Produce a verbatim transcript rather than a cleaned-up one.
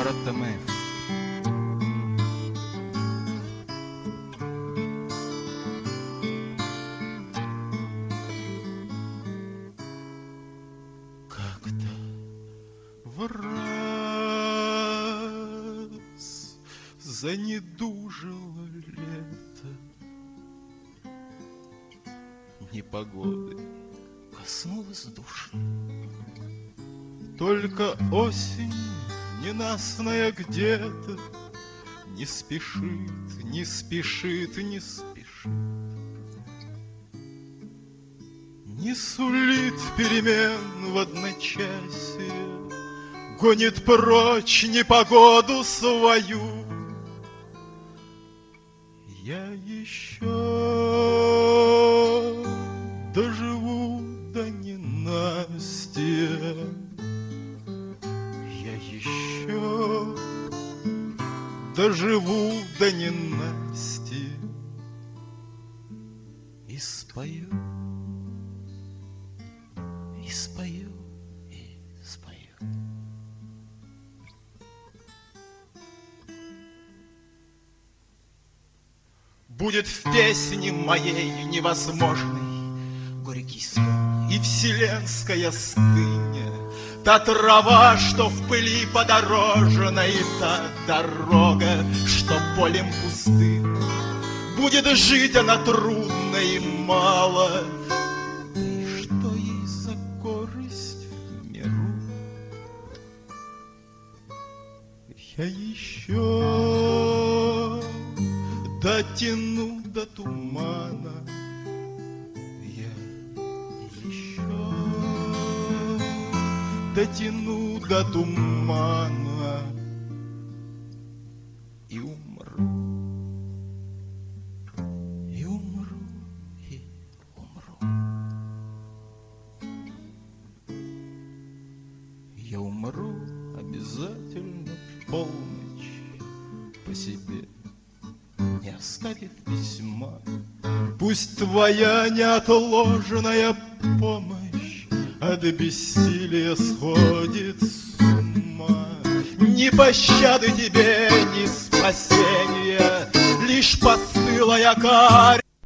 Бартомеев. Как-то в раз занедужило лето, непогоды коснулась души. Только осень ненастная где-то не спешит, не спешит, не спешит, не сулит перемен в одночасье, гонит прочь непогоду свою. Я еще доживу до ненастья, я еще доживу до ненастья и спою, и спою, и спою. Будет в песне моей невозможной горький сон и вселенская стыня, та трава, что в пыли подорожена, и та дорога, что полем пустым. Будет жить она трудно и мало, да и что ей за корость в миру? Я еще дотяну до тумана, я еще дотяну до тумана и умру, и умру, и умру. Я умру обязательно в полночь по себе, не оставив письма. Пусть твоя неотложенная помощь от бессилия сходит с ума. Ни пощады тебе, ни спасения, лишь постылая карь